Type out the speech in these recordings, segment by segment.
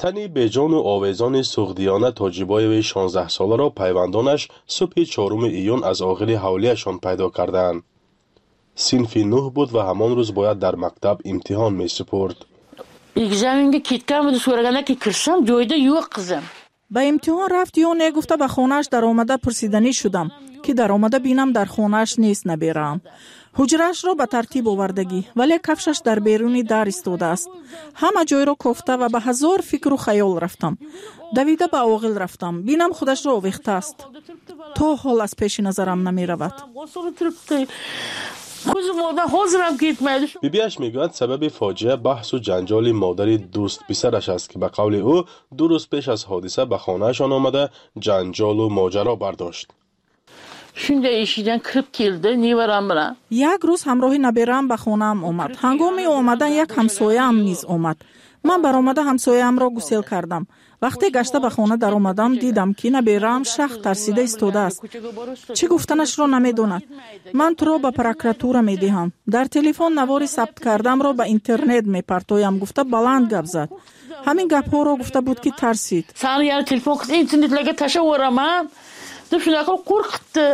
تنی بیجان و آویزان سغدیانه تاجیبایوی 16 ساله را پیوندانش صبح 4 ایون از آغل حولیشان پیدا کردند. صنف 9 بود و همان روز باید در مکتب امتحان می سپرد. Examenga ketganmidi so'raganda ki kirsam joyda yo'q qizim. به امتحان رفت یا نه گفته به خونه‌اش در آمده پرسیدنی شدم که در آمده بینم در خونه‌اش نیست نبیرم. حجره‌اش را به ترتیب آوردگی ولی کفشش در بیرونی در ایستاده است. همه جای را کوفته و به هزار فکر و خیال رفتم. دویده به آغل رفتم بینم خودش را آویخته است. تا حال از پیش نظرم نمی رود. بیبیش میگوید سبب فاجعه بحث و جنجال مادر دوست پسرش است که به قول او 2 روز پیش از حادثه به خانهشان آمده جنجال و ماجرا برداشت. یک روز همراه نبیرم به خانه‌ام آمد. هنگام آمدن یک همسایه‌ام نیز آمد. من برآمده همسایه‌ام را گسیل کردم. وقتی گشته به خانه در آمدم دیدم که نبیرم شخ ترسیده ایستاده است. چی گفتنش را نمیداند. من تو را به پروکراتوره میدهم. در تلفن نواری ثبت کردم را به اینترنت میپرتایم گفته بلند گپ زد. همین گپ‌ها را گفته بود که ترسید. Sana yarı telefon kız internetlarga tashaveramam deb shunaqa qo'rqitdi.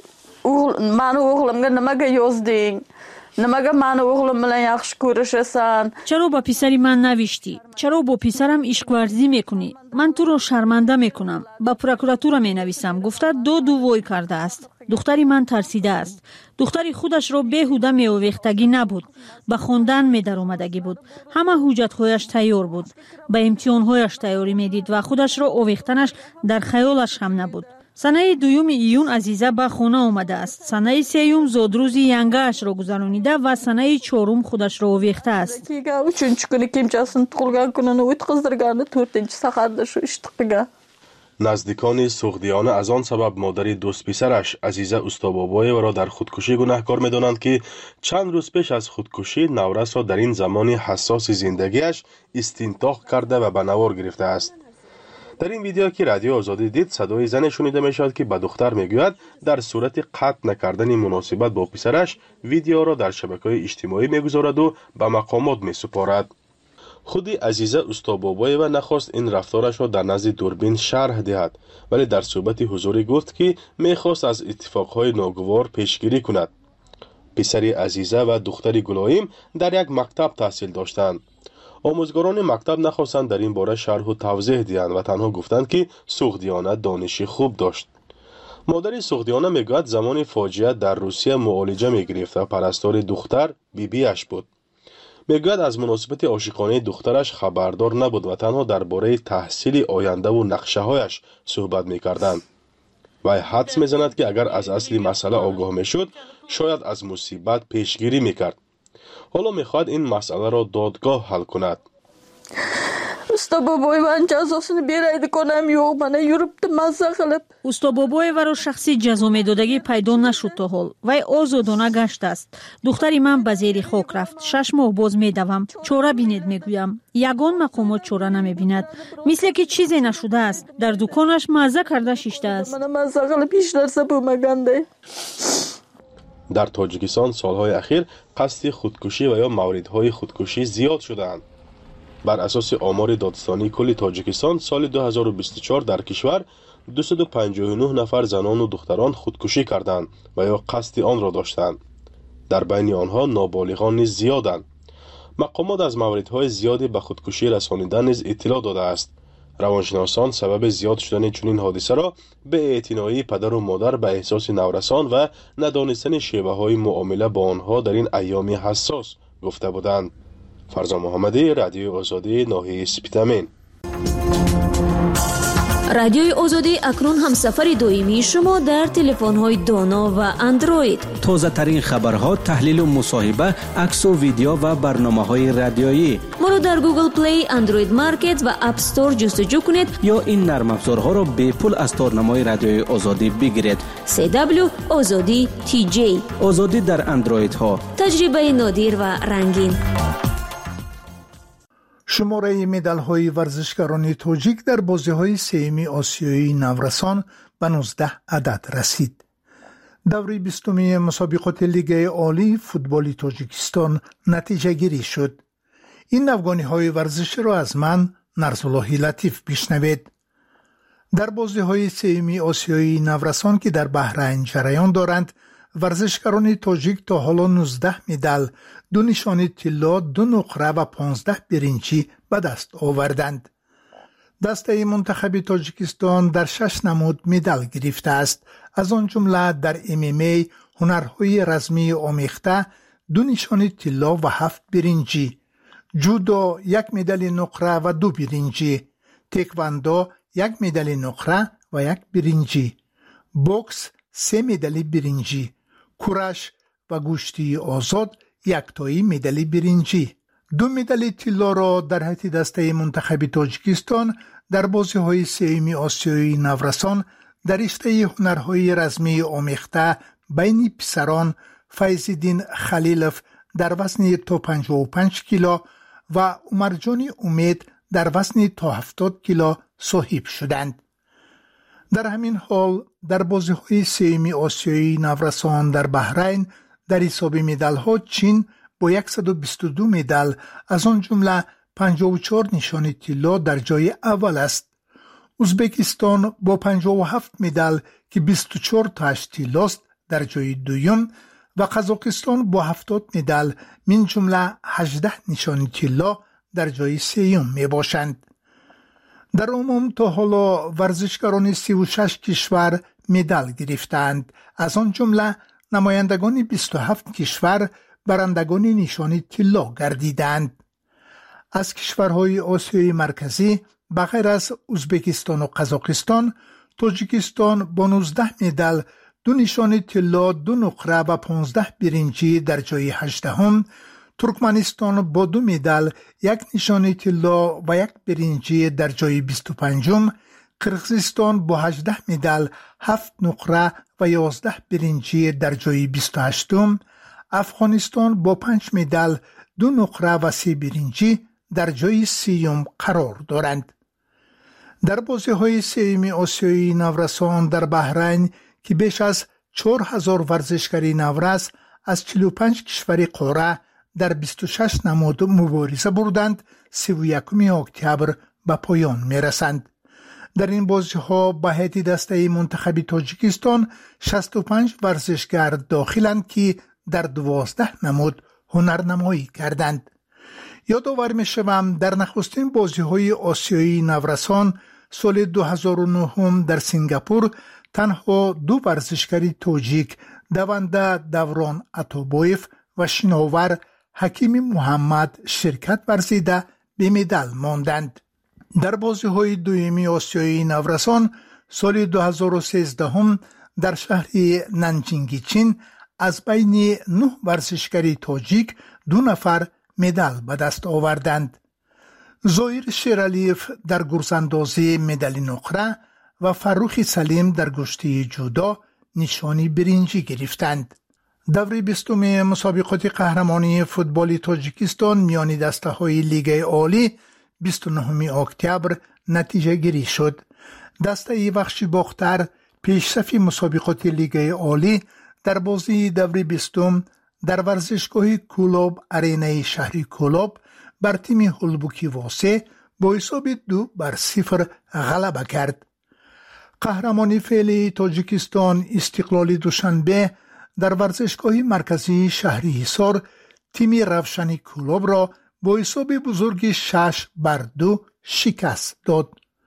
Mani o'g'limga nimaga yozding? Nimaga mani o'g'lim bilan yaxshi ko'rishasan? چرا با پسری من نوشتی؟ چرا با پسرم عشق‌ورزی میکنی؟ من تو رو شرمنده میکنم. با پروکراتوره مینویسم. گفته دو وای کرده است. دختری من ترسیده است. دختری خودش را بیهوده میآویختگی نبود. به خواندن میدر اومدگی بود. همه حجت‌هایش تیار بود. به امتحان‌هایش تیاری میدید و خودش را آویختنش در خیالش هم نبود. سنه 2 ایون عزیزه به خانه آمده است. سنه 3 زادروز ینگه‌اش را گذرانیده و سنه 4 خودش را آویخته است. 3 kuni kemchasini tug'ilgan kunini o'tkazdirgani 4-saharda shu ish qilgan. نزدیکان سغدیانه از آن سبب مادر دوست پسرش عزیزه استابابایو را در خودکشی گناهکار می‌دانند که چند روز پیش از خودکشی نورس را در این زمان حساس زندگیش استنطاق کرده و به نوار گرفته است. در این ویدیو که رادیو آزادی دید صدای زن شنیده می‌شود که به دختر میگوید در صورت قطع نکردن مناسبت با پسرش ویدیو را در شبکه‌های اجتماعی میگذارد و به مقامات میسپارد. خود عزیزه استابابایو نخواست این رفتارش را در نزد دوربین شرح دهد ولی در صحبت حضوری گفت که میخواست از اتفاقهای ناگوار پیشگیری کند. پسر عزیزه و دختر گلایم در یک مکتب تحصیل داشتند. آموزگاران مکتب نخواستند در این باره شرح و توضیح دهند و تنها گفتند که سغدیانه دانشی خوب داشت. مادر سغدیانه میگوید زمان فاجعه در روسیه معالجه میگرفت و پرستار دختر بیبیش بود. میگوید از مناسبت عاشقانه دخترش خبردار نبود و تنها درباره تحصیل آینده و نقشه‌هایش صحبت میکردند. و حدس میزند که اگر از اصلی مسئله آگاه میشد شاید از مصیبت پیشگیری میکرد. حالا میخواد این مسئله را دادگاه حل کند. Ustaboboyevan jazosini beraydi konam yo'q, mana yuribdi mazza qilib. Ustaboboyeva را شخصی جزا میدادگی پیدا نشد تا حال. وی آزادانه گشت است. دختری من به زیر خاک رفت. 6 ماه باز میدوم. چاره بینید میگویم. یگان مقامات چاره نمیبیند. مثل که چیزی نشده است. در دکانش مزه کرده شیشته است. Mana mazza qilib hech narsa bo'lmaganda. در تاجیکستان سالهای اخیر قصد خودکشی و یا موردهای خودکشی زیاد شدند. بر اساس آمار دادستانی کل تاجیکستان سال 2024 در کشور 259 نفر زنان و دختران خودکشی کردند و یا قصد آن را داشتند. در بین آنها نابالغان نیز زیادند. مقامات از موردهای زیادی به خودکشی رسانیدن نیز اطلاع داده است. روانشناسان سبب زیاد شدن چنین حادثه را به اعتنایی پدر و مادر به احساس نورسان و ندانستن شیوه‌های معامله با آنها در این ایام حساس گفته بودند. فرزان محمدی، رادیو آزادی، ناحیه سپیتامین. رادیوی آزادی اکنون هم سفر دائمی شما در تلفن‌های دانا و اندروید. تازه ترین خبرها، تحلیل و مصاحبه، عکس و ویدیو و برنامه‌های رادیویی. ما را در گوگل پلی، اندروید مارکت و اپ استور جستجو کنید یا این نرم افزارها را به پول از تارنمای رادیوی آزادی بگیرید. CW آزادی TJ. آزادی در اندروید ها. تجربه نادر و رنگین. شماره مدال‌های ورزشکاران تاجیک در بازی‌های سهمی آسیایی نورسان به 19 عدد رسید. دوره 20 مسابقات لیگ عالی فوتبال تاجیکستان نتیجه گیری شد. این افغانی‌های ورزشی را از من نرسالله لطیف بشنوید. در بازی‌های سهمی آسیایی نورسان که در بحرین جریان دارند، ورزشکاران تاجیک تا حالا 19 مدال، 2 نشان طلا، 2 نقره و 15 برنجی به دست آوردند. دسته منتخب تاجیکستان در 6 نمود مدال گرفته است، از آن جمله در MMA هنرهای رزمی آمیخته 2 نشان طلا و 7 برنجی، جودو 1 مدال نقره و 2 برنجی، تکواندو 1 مدال نقره و 1 برنجی، بوکس 3 مدال برنجی، کورش و گوشتی آزاد 1 تایی مدال برنجی. 2 مدال طلا را در حیط دسته منتخب تاجیکستان در بازی‌های سهمی آسیایی نورسان در رشته هنرهای رزمی آمیخته بین پسران فیض‌الدین خلیلوف در وزن تا 55 کیلو و عمرجان امید در وزن تا 70 کیلو صاحب شدند. در همین حال در بازی‌های سهمی آسیایی نورسان در بحرین در حساب مدال‌ها چین با 122 مدال از آن جمله 54 نشان طلا در جای اول است. ازبکستان با 57 مدال که 24 تاش طلاست در جای دوم و قزاقستان با 70 مدال من جمله 18 نشان طلا در جای سوم می باشند. در عموم تا حالا ورزشکاران 36 کشور مدال گرفتند، از آن جمله نمایندگان 27 کشور برندگان نشان طلا گردیدند. از کشورهای آسیای مرکزی بغیر از ازبکستان و قزاقستان، تاجیکستان با 19 مدال، 2 نشان طلا، 2 نقره و 15 برنجی در جای 18م، ترکمنستان با 2 مدال، 1 نشان طلا و 1 برنجی در جای 25م، قرقیزستان با 18 مدال، 7 نقره و 11 برنجی در جای 28م، افغانستان با 5 مدال، 2 نقره و 3 برنجی در جای 30م قرار دارند. در بازی‌های سهمی آسیایی نورسان در بحرین که بیش از 4000 ورزشکار نورس از 45 کشور قاره در 26 نماد مبارزه بردند، 31 اکتبر به پایان می‌رسند. در این بازی‌ها به هیئت دسته منتخب تاجیکستان 65 ورزشکار داخلند که در 12 نماد هنرنمایی کردند. یادآور می‌شوم در نخستین بازی‌های آسیایی نورسان سال 2009 در سنگاپور تنها 2 ورزشکار تاجیک دونده دوران عطابایف و شناور حکیم محمد شرکت ورزیده به مدال ماندند. در بازی‌های دومی آسیایی نورسان سال 2013 در شهر نانجینگ چین از بین 9 ورزشکار تاجیک 2 نفر مدال به دست آوردند. زایر شیرالیف در گرزاندازی مدال نقره و فروخ سلیم در گشتی جودو نشانی برنجی گرفتند. دوره 20 مسابقات قهرمانی فوتبال تاجیکستان میان دسته‌های لیگ عالی 29 اکتبر نتیجه گیری شد. دسته بخشی باختر پیشرفت مسابقات لیگ عالی در بازی دوره 20 در ورزشگاه کلوب ارینای شهری کلوب بر تیم هولبوکی واسه با حساب 2-0 غلبه کرد. قهرمانی فعلی تاجیکستان استقلال دوشنبه در ورزشگاه مرکزی شهری حصار تیم روشنی کلوب را با حساب بزرگ 6-2 شکست داد.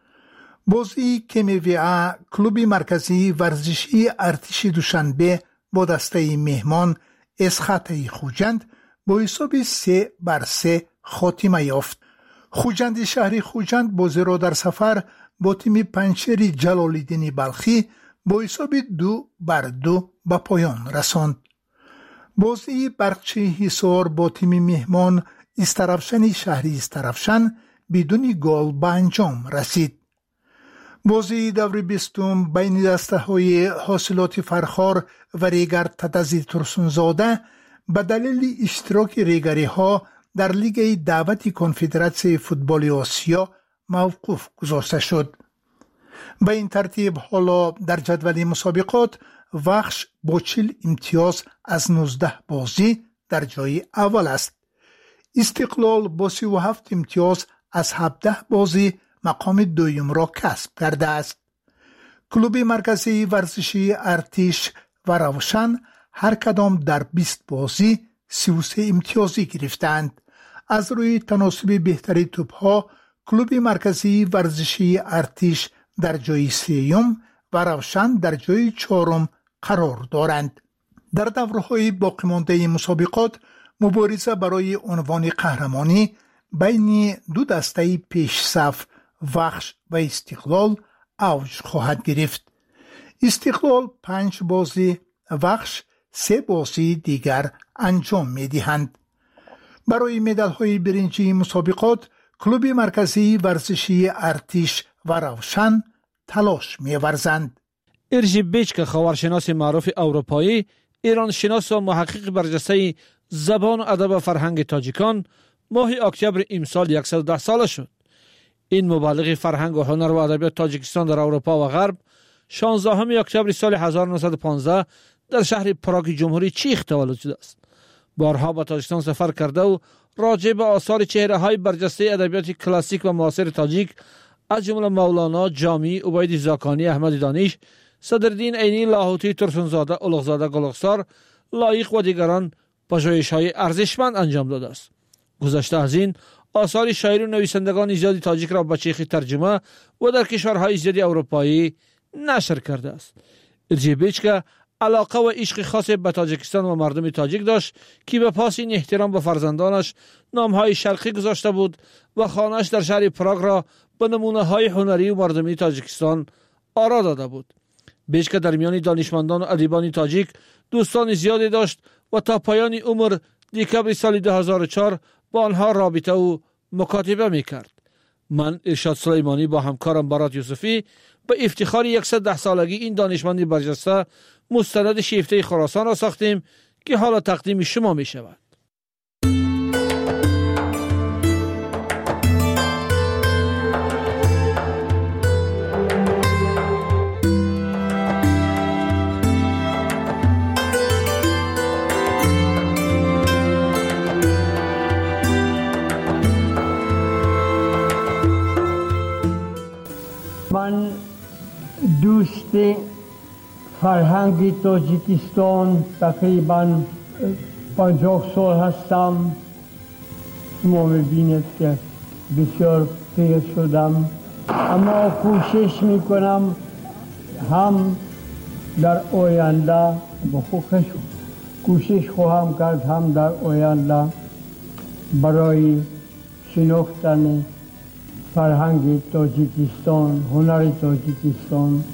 بازی KMVA کلوب مرکزی ورزشی ارتش دوشنبه با دسته مهمان اسخطه خوجند با حساب 3-3 خاتمه یافت. خوجند شهری خوجند بازی را در سفر با تیم پنچر جلال‌الدین بلخی با حساب 2-2 به پایان رساند. بازی برقچی حصار با تیم مهمان استرافشن شهری استرافشن بدون گل به انجام رسید. بازی دوره 20 بین دسته‌های حاصلات فرخار و ریگر تدزی ترسونزاده به دلیل اشتراک ریگری‌ها در لیگ دعوت کنفدراسیون فوتبال آسیا موقوف گذاشته شد. به این ترتیب حالا در جدول مسابقات وخش با 40 امتیاز از 19 بازی در جای اول است. استقلال با 37 امتیاز از 17 بازی مقام دوم را کسب کرده است. کلوب مرکزی ورزشی ارتش و روشن هر کدام در 20 بازی 33 امتیازی گرفتند. از روی تناسب بهتری توپ‌ها کلوب مرکزی ورزشی ارتش در جای 3 و روشن در جای 4 قرار دارند. در دوره‌های باقی مانده مسابقات مبارزه برای عنوان قهرمانی بین دو دسته پیش صف وخش و استقلال اوج خواهد گرفت. استقلال 5 بازی، وخش 3 بازی دیگر انجام می‌دهند. برای مدال‌های برنجی مسابقات کلوب مرکزی ورزشی ارتش و روشن تلاش می‌ورزند. ارژی بیچکا خاورشناس معروف اروپایی، ایران شناس و محقق برجسته زبان و ادب و فرهنگ تاجیکان ماه اکتبر امسال 110 ساله شد. این مبلغ فرهنگ و هنر و ادبیات تاجیکستان در اروپا و غرب 16 اکتبر سال 1915 در شهر پراگ جمهوری چیخ تولد شده است. بارها به تاجیکستان سفر کرده و راجع به آثار چهره‌های برجسته ادبیات کلاسیک و معاصر تاجیک از جمله مولانا، جامی، عبید زاکانی، احمد دانش، صدرالدین عینی، لاهوتی، ترسونزاده، اولغزاده گلخسار، لایق و دیگران پژوهش‌های ارزشمند انجام داده است. گذشته از این آثار شاعر و نویسندگان زیادی تاجیک را به چیخی ترجمه و در کشورهای زیادی اروپایی نشر کرده است. ارژی بیچکا علاقه و عشق خاص به تاجیکستان و مردم تاجیک داشت که به پاس این احترام به فرزندانش نامهای شرقی گذاشته بود و خانه‌اش در شهر پراگ را به نمونه‌های هنری و مردمی تاجیکستان آرا داده بود. بیچکا در میان دانشمندان و ادیبان تاجیک دوستان زیادی داشت و تا پایان عمر دکبر سال 2004 با آنها رابطه و مکاتبه میکرد. من ارشاد سلیمانی با همکارم برات یوسفی به افتخار 110 سالگی این دانشمند برجسته مستند شیفته خراسان را ساختیم که حالا تقدیم شما می شود. من دوست فرهنگ تاجیکستان تقریبا 50 سال هستم. شما می‌بینید که بسیار پیر شدم، اما کوشش میکنم هم در آینده کوشش خواهم کرد هم در آینده برای شناختن فرهنگ تاجیکستان، هنر تاجیکستان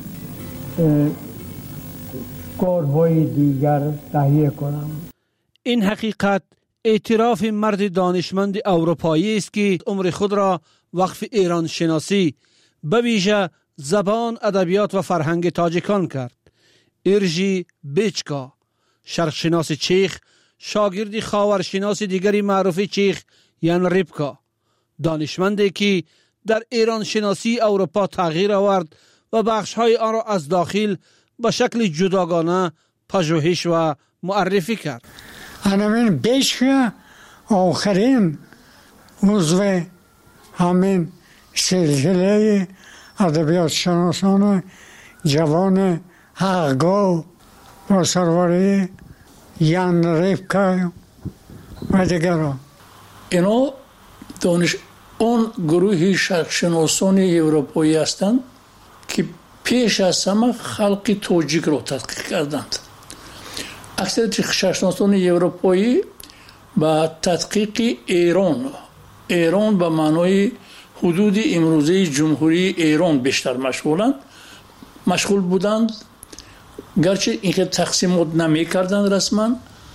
کارهای دیگر تهیه کنم. این حقیقت اعتراف مرد دانشمند اروپایی است که عمر خود را وقف ایران شناسی به ویژه زبان، ادبیات و فرهنگ تاجیکان کرد. ارژی بیچکا، شرق شناس چیخ، شاگرد خاورشناس دیگری معروف چیخ یان ریبکا، دانشمندی که در ایران شناسی اروپا تغییر آورد و بخش‌های آن را از داخل به شکل جداگانه پژوهش و معرفی کرد. همین بیچکا آخرین عضو همین سلسله ادبیات شناسان جوان حق‌گاه و سروری یان ریبکا و دیگران. اینا اون گروهی شرقشناسان اروپایی هستند که پیش از همه خلق تاجیک را تحقیق کردند. اکثر شرقشناسان اروپایی با تحقیق ایران به معنای حدود امروزه جمهوری ایران بیشتر مشغول بودند، گرچه اینکه تقسیمات نمی کردند رسما.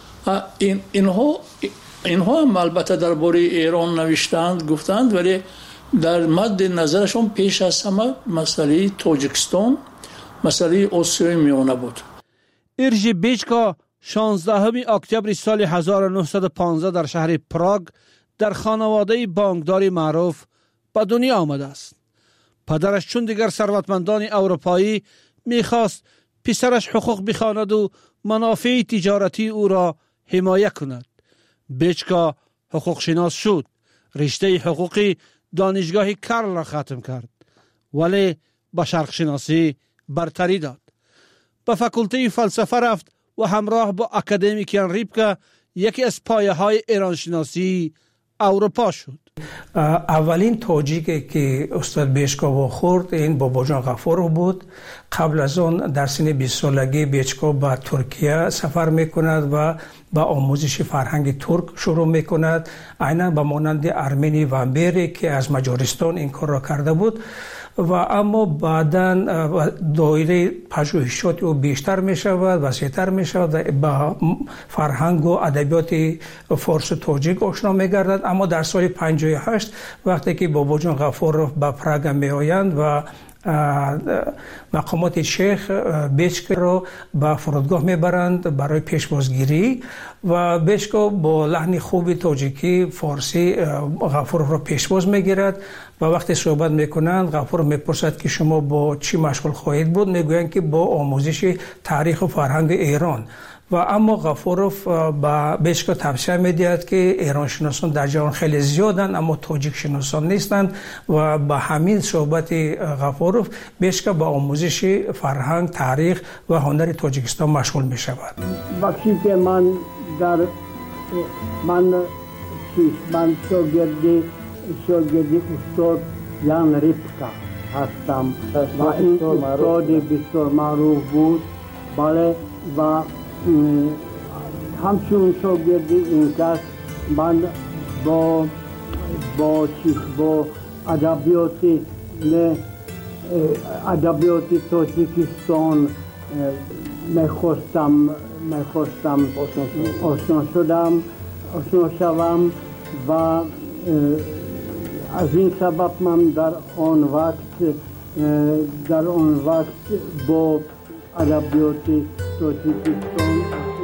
اینها هم البته درباره ایران نوشتند، گفتند، ولی در مد نظرشون پیش از همه مسئله تاجیکستان، مسئله آسیای میانه بود. ارژی بیچکا 16 اکتبر سال 1915 در شهر پراگ در خانواده بانکداری معروف به دنیا آمده است. پدرش چون دیگر ثروتمندان اروپایی میخواست پسرش حقوق بخواند و منافع تجارتی او را حمایت کند. بیچکا حقوق شناس شد. رشته حقوقی دانشگاه کرل را ختم کرد ولی به شرق شناسی برتری داد. به فاکولته فلسفه رفت و همراه با اکادمیکیان ریپکا یکی از پایه های ایران شناسی اروپا شد. اولین تاجیکی که استاد بیچکا خورد این بابا جان غفورov بود. قبل از آن در سن 20 سالگی بیچکا به ترکیه سفر میکند و با آموزش فرهنگ ترک شروع میکند، عیناً به مانند ارمنی وامبری که از مجارستان این کار را کرده بود. و اما بعداً دایره پژوهشات او بیشتر می شود، وسیع‌تر می شود و با فرهنگ و ادبیات فارس و تاجیک آشنا می گردد. اما در سال 58 وقتی که بابا جان غفورov به پراگ می آیند و مقامات شیخ بیچکا را به فرودگاه میبرند برای پیشوازگیری و بیچکا با لحن خوب تاجیکی فارسی غفورov را پیشواز میگیرد و وقتی صحبت میکنند غفورov میپرسد که شما با چی مشغول خواهید بود؟ میگویند که با آموزش تاریخ و فرهنگ ایران. و اما غفورov با بیچکا توصیه میدهد که ایران شناسان در جهان خیلی زیادند اما تاجیک شناسان نیستند و با همین صحبت غفورov بیچکا با آموزش فرهنگ، تاریخ و هنر تاجیکستان مشغول می شود. وقتی که من شاگرد استاد یان ریپکا هستم و این استاد بسیار معروف بود. بله و همچون شاگرد این کس من با ادبیات تاجیکستان میخواستم آشنا شوم و از این سبب من در آن وقت با ادبیات تاجیکستان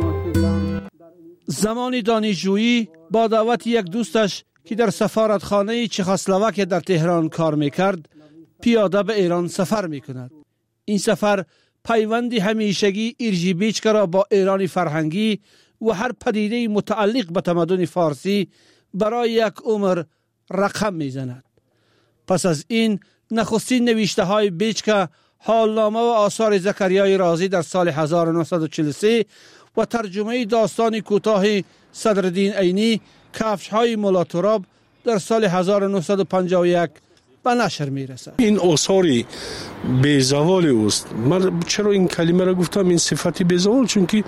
زمان دانشجویی با دعوت یک دوستش که در سفارتخانه چخسلواکیه در تهران کار میکرد پیاده به ایران سفر میکند. این سفر پیوندی همیشگی ایرجی بیچکا را با ایران فرهنگی و هر پدیده متعلق به تمدن فارسی برای یک عمر رقم میزند. پس از این نخستین نوشته های بیچکا حالنامه و آثار زکریای رازی در سال 1943 و ترجمه داستان کوتاه صدرالدین عینی کفش های مولا تراب در سال 1951 به نشر می رسد. این آثاری بیزوال است. من چرا این کلمه را گفتم این صفتی بیزوال؟ چون که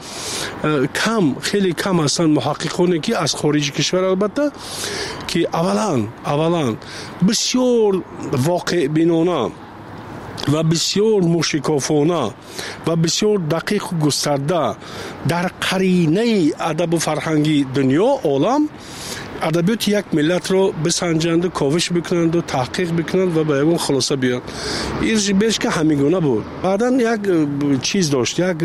خیلی کم هستند محققانی که از خارج کشور البته که اولا بسیار واقع بینانه و بسیار موشکافانه و بسیار دقیق و گسترده در قرینه ادب و فرهنگی دنیا عالم ادبیات یک ملت رو بسنجند و کاوش بکنند و تحقیق بکنند و به اون خلاصه بیان. ایرجی بیچکا همیگونه بود. بعدا یک چیز داشت، یک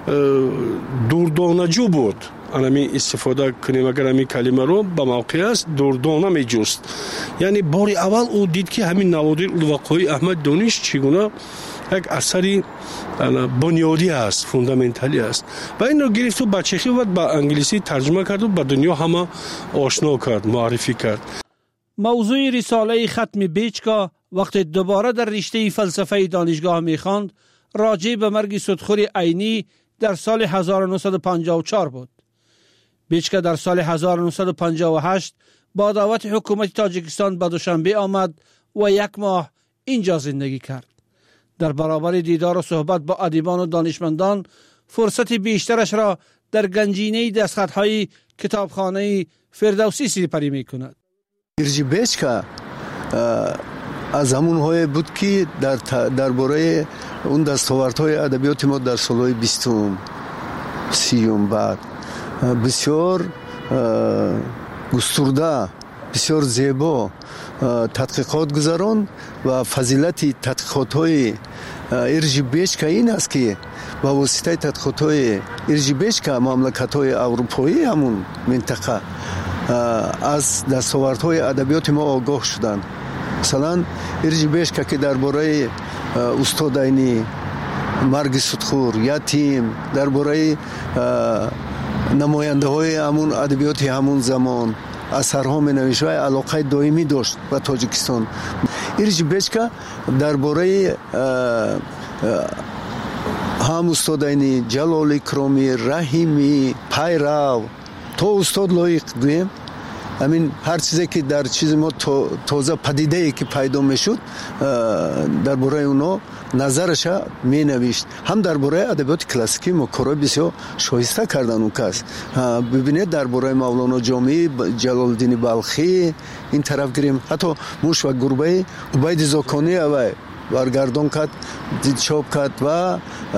دوردانجو بود. انمی استفاده کنیم اگر همین کلمه رو به موقع است دوردانه می جست. یعنی باری اول او دید که همین نوادر الوقای احمد دانش چگونه یک اثری بنیادی است، فوندامنتالی است و این رو گرفت و به چخی و به انگلیسی ترجمه کرد و به دنیا همه آشنا کرد، معرفی کرد. موضوع رساله ختم بیچکا وقتی دوباره در رشته فلسفه دانشگاه می‌خواند راجع به مرگ صدخور عینی در سال 1954 بود. بیچکا در سال 1958 با دعوت حکومت تاجیکستان به دوشنبه آمد و یک ماه اینجا زندگی کرد. در برابر دیدار و صحبت با ادیبان و دانشمندان فرصت بیشترش را در گنجینه دستخط‌های کتابخانه فردوسی سپری می‌کند. ایرجی بیچکا از همون‌های بود که درباره اون دستاوردهای ادبیات ما در سال‌های 20 30 بعد بسیار گسترده، بسیار زیبا تحقیقات گذاران و فضیلت تحقیقات‌های ایرجی بیچکا این است که با واسطه تحقیقات‌های ایرجی بیچکا مملکت‌های اروپایی همون منطقه از دستاوردهای ادبیات ما آگاه شدند. مثلا ایرجی بیچکا که درباره استاد عینی، مرگ صدخور، یتیم، درباره نماینده های همون ادبیات همون زمان اثرها می‌نوشت و علاقه دائمی داشت با تاجیکستان. ایرج بیچکا درباره هم استادانی جلال اکرامی، رحیمی، پیرو تو استاد لایق گویم. همین هر چیزی که در چیز ما تازه پدیده ای که پیدا میشد درباره اونا نظرش می نوشت. هم درباره ادبیات کلاسیکی ما کارهای بسیار شایسته کردن اون کس. ببینید درباره مولانا جامی، جلال الدین بلخی این طرف گیریم، حتی موش و گربه عبید زاکانی اوای برگردان کرد، چاپ کرد و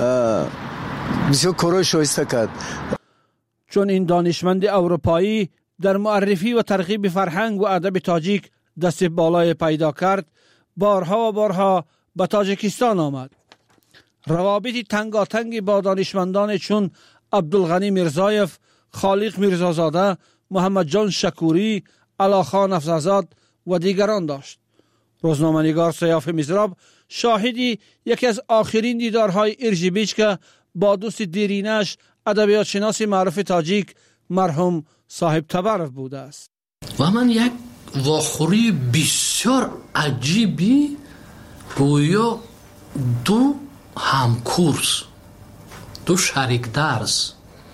بسیار کارهای شایسته کرد. چون این دانشمند اروپایی در معرفی و ترغیب فرهنگ و ادب تاجیک دست بالای پیدا کرد، بارها و بارها به تاجیکستان آمد. روابط تنگاتنگی با دانشمندان چون عبدالغنی میرزایف، خالق میرزازاده، محمد جان شکوری، علاخان افزازاد و دیگران داشت. روزنامه‌نگار سیاف مزراب شاهدی یکی از آخرین دیدارهای ایرج بیچکا با دوست دیرینش ادبیات شناس معروف تاجیک مرحوم صاحب تبرف بوده است. و من یک واخوری بسیار عجیبی گویا دو همکورس، دو شریک درس،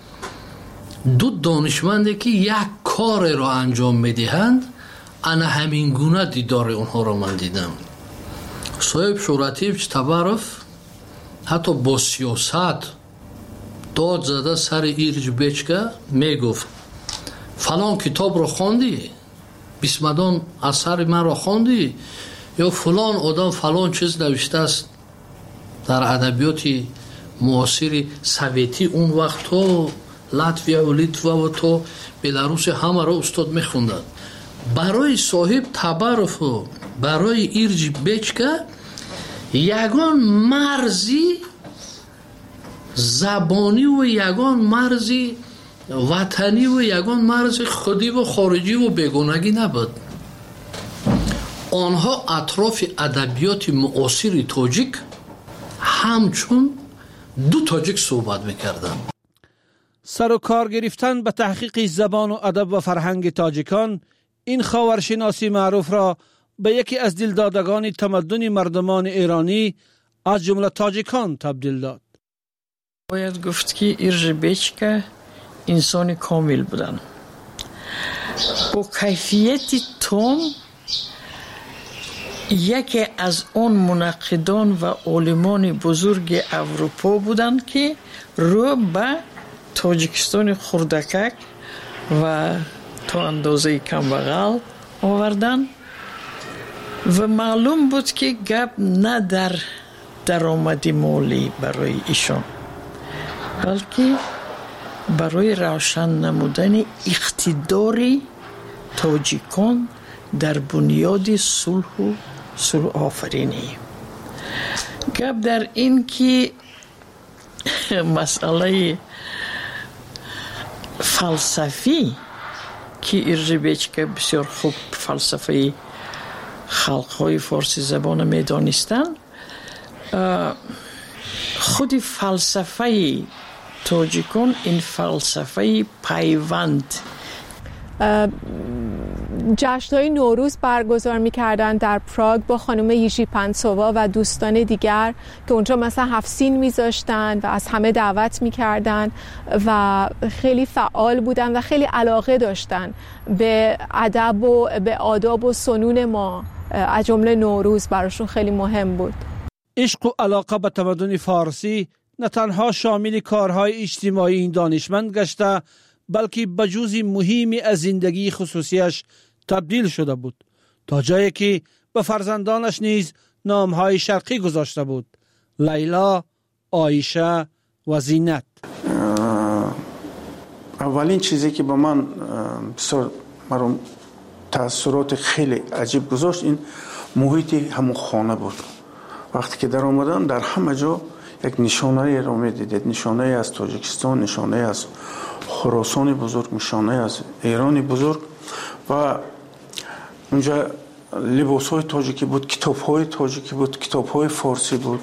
دو دانشمندی که یک کار را انجام میدهند، انا همین گونه دیدار اونها را من دیدم. صاحب شوراتیوچ تبرف حتی با سیاست داد زده سر ایرج بیچکا، میگفت فلان کتاب را خواندی، بیسمدان اثر من را خواندی، یا فلان آدم فلان چیز نوشته است در ادبیات معاصر سویتی اون وقت تو لاتویا و لیتوا و تو بلاروس همه را استاد میخوندن. برای صاحب تبرف و برای ایرج بیچکا یگان مرزی زبانی و یگان مرزی وطنی و یگان مرز خودی و خارجی و بیگانگی نبود. آنها اطراف ادبیات معاصر تاجیک همچون دو تاجیک صحبت میکردن. سر و کار گرفتن به تحقیق زبان و ادب و فرهنگ تاجیکان، این خاورشناسی معروف را به یکی از دلدادگان تمدن مردمان ایرانی از جمله تاجیکان تبدیل داد. باید گفت که ایرج بیچکا انسان کامل بودن، با کیفیت تام. یکی از اون منقدان و علمان بزرگ اروپا بودند که رو به تاجیکستان خردکک و تا اندازه کمبغل آوردن و معلوم بود که گپ نه در درآمد مالی برای ایشان، بلکه برای روشن نمودن اقتدار تاجیکان در بنیاد صلح و صلح آفرینی. گپ در این که مسئله فلسفی که ایرج بیچکا بسیار خوب فلسفه خلقهای فارسی زبان می دانستن، خود فلسفه تاجیکان این فلسفه پیوند. جشن‌های نوروز برگزار می‌کردن در پراگ با خانم ییژی پنسووا و دوستان دیگر که اونجا مثلا 7 سین می‌ذاشتن و از همه دعوت می‌کردن و خیلی فعال بودن و خیلی علاقه داشتن به ادب و به آداب و سنون ما، از جمله نوروز براشون خیلی مهم بود. عشق و علاقه به تمدن فارسی نه تنها شامل کارهای اجتماعی این دانشمند گشته، بلکه به جزء مهمی از زندگی خصوصیش تبدیل شده بود، تا جایی که به فرزندانش نیز نامهای شرقی گذاشته بود: لیلا، عایشه و زینت. اولین چیزی که با من بسیار مرا تأثیرات خیلی عجیب گذاشت این محیط همون خانه بود. وقتی که در آمدم در همه جا یک نشانه را می دیدید، نشانه از تاجیکستان، نشانه از خراسان بزرگ، نشانه از ایران بزرگ و اونجا لباس های تاجیکی بود، کتاب های تاجیکی بود، کتاب های فارسی بود،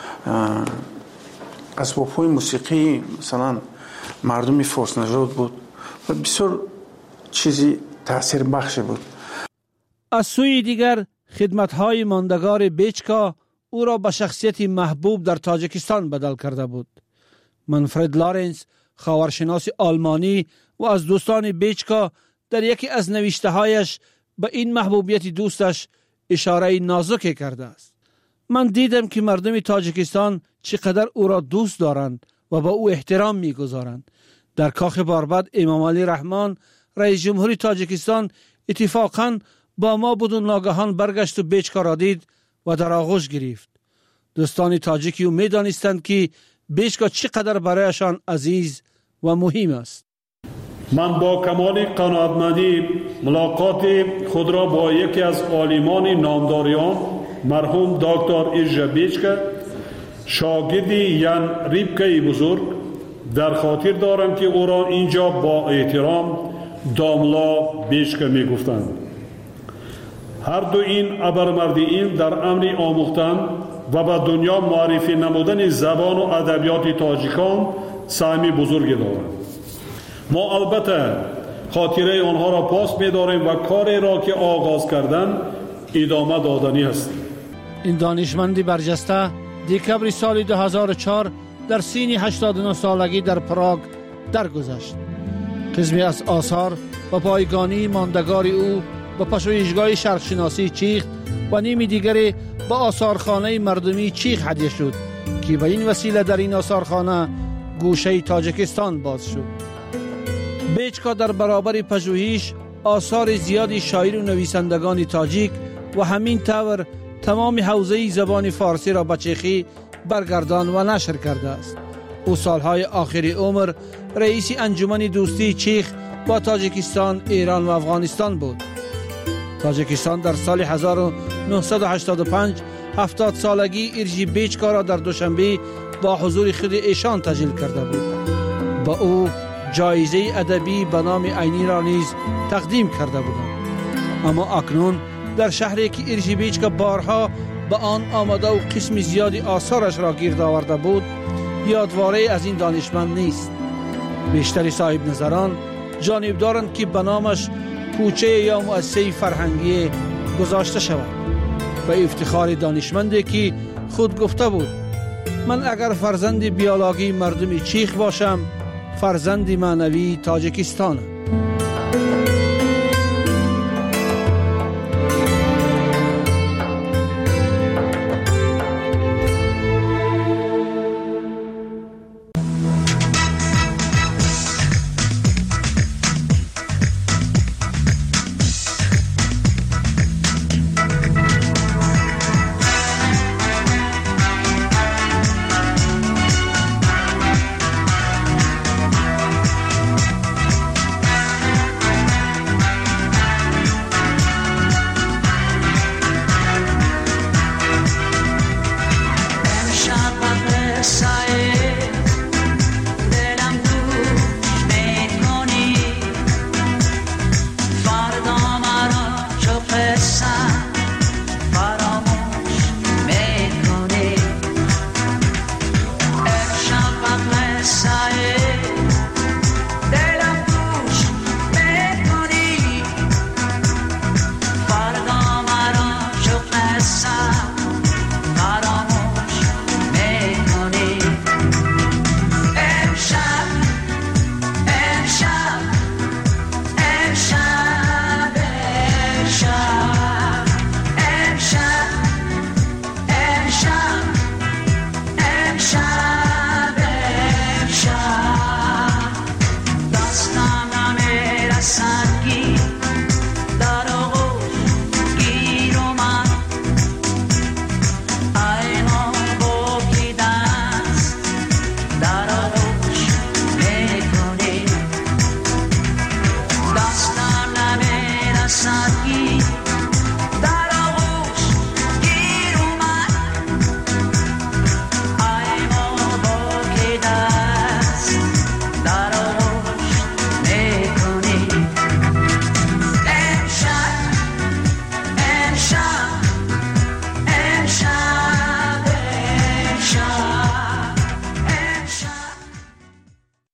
اسباب های موسیقی مثلا مردمی فارس نژاد بود و بسیار چیزی تأثیر بخش بود. از سوی دیگر خدمت‌های ماندگار بیچکا او را به شخصیتی محبوب در تاجیکستان بدل کرده بود. منفرد لارنس، خاورشناس آلمانی و از دوستان بیچکا، در یکی از نوشته‌هایش به این محبوبیت دوستش اشاره نازکی کرده است. من دیدم که مردم تاجیکستان چقدر او را دوست دارند و به او احترام می‌گذارند. در کاخ باربد امام علی رحمان رئیس جمهوری تاجیکستان اتفاقاً با ما بدون ناگهان برگشت و بیچکا را دید و در آغوش گرفت. دوستان تاجیکی او می‌دانستند که بیچکا چقدر برایشان عزیز و مهم است. من با کمال قناعتمندی ملاقات خود را با یکی از عالمان نامداریان مرحوم دکتر ایرژا بیچکا، شاگردی یان ریبکای بزرگ، در خاطر دارم که او را اینجا با احترام داملا بیچکا می گفتند. هر دو این ابرمردیین در امر آموختن و به دنیا معرفی نمودن زبان و ادبیات تاجیکان سهمی بزرگی دارند. ما البته خاطره آنها را پاس می‌داریم و کاری را که آغاز کردند ادامه دادنی است. این دانشمند برجسته دکبر سال 2004 در سن 89 سالگی در پراگ درگذشت. قسمی از آثار و پایگانی ماندگار او به پژوهشگاه شرقشناسی چیخ و نیم دیگری به آثارخانه مردمی چیخ هدیه شد که به این وسیله در این آثارخانه گوشه تاجیکستان باز شد. بیچکا در برابر پژوهش آثار زیادی شاعر و نویسندگان تاجیک و همین طور تمام حوزه زبان فارسی را به چیخی برگردان و نشر کرده است. او سالهای آخری عمر رئیس انجمن دوستی چیخ با تاجیکستان، ایران و افغانستان بود. تاجیکستان در سال 1985 70 سالگی ایرژی بیچکا را در دوشنبه با حضور خود ایشان تجلیل کرده بود. با او جایزه ادبی به نام عینی را نیز تقدیم کرده بودند. اما اکنون در شهری که ایرژی بیچکا بارها به آن آمده و قسم زیادی آثارش را گرد آورده بود، یادواره از این دانشمند نیست. بیشتر صاحب نظران جانب دارند که به نامش کوچه یا مؤسسه فرهنگی گذاشته شود. به افتخار دانشمندی که خود گفته بود: من اگر فرزند بیولوژی مردم چیخ باشم، فرزند معنوی تاجیکستانم.